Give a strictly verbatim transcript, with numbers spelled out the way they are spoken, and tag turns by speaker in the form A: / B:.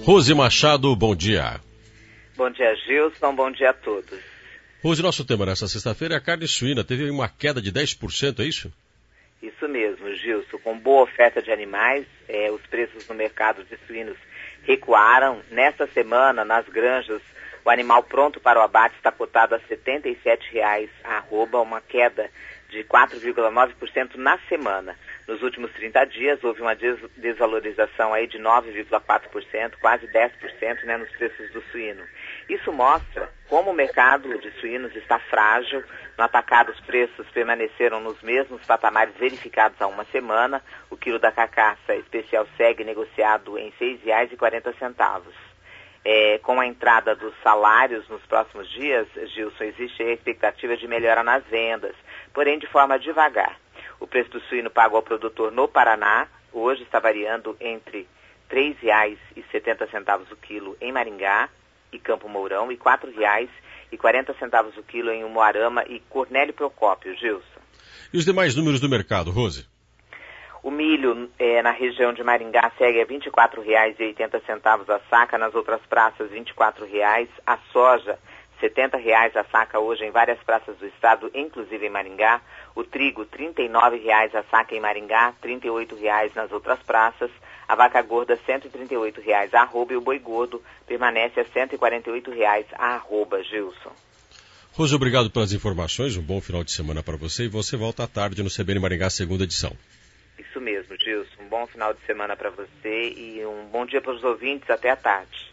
A: Rose Machado, bom dia.
B: Bom dia, Gilson, bom dia a todos.
A: Rose, nosso tema nessa sexta-feira é a carne suína. Teve uma queda de dez por cento, é isso?
B: Isso mesmo, Gilson. Com boa oferta de animais, é, os preços no mercado de suínos recuaram. Nesta semana, nas granjas, o animal pronto para o abate está cotado a setenta e sete reais a arroba, uma queda de quatro vírgula nove por cento na semana. Nos últimos trinta dias, houve uma des- desvalorização aí de nove vírgula quatro por cento, quase dez por cento, né, nos preços do suíno. Isso mostra como o mercado de suínos está frágil. No atacado, os preços permaneceram nos mesmos patamares verificados há uma semana. O quilo da carcaça especial segue negociado em seis reais e quarenta centavos. É, com a entrada dos salários nos próximos dias, Gilson, existe a expectativa de melhora nas vendas, porém de forma devagar. O preço do suíno pago ao produtor no Paraná hoje está variando entre três reais e setenta centavos o quilo em Maringá e Campo Mourão e quatro reais e quarenta centavos o quilo em Umuarama e Cornélio Procópio, Gilson.
A: E os demais números do mercado, Rose?
B: O milho é, na região de Maringá segue a vinte e quatro reais e oitenta centavos a saca, nas outras praças vinte e quatro reais. A soja, setenta reais a saca hoje em várias praças do estado, inclusive em Maringá. O trigo, trinta e nove reais a saca em Maringá, trinta e oito reais nas outras praças. A vaca gorda, cento e trinta e oito reais a arroba, e o boi gordo permanece a cento e quarenta e oito reais a arroba, Gilson.
A: Rose, obrigado pelas informações, um bom final de semana para você, e você volta à tarde no C B N Maringá, segunda edição.
B: Isso mesmo, Gilson. Um bom final de semana para você e um bom dia para os ouvintes. Até à tarde.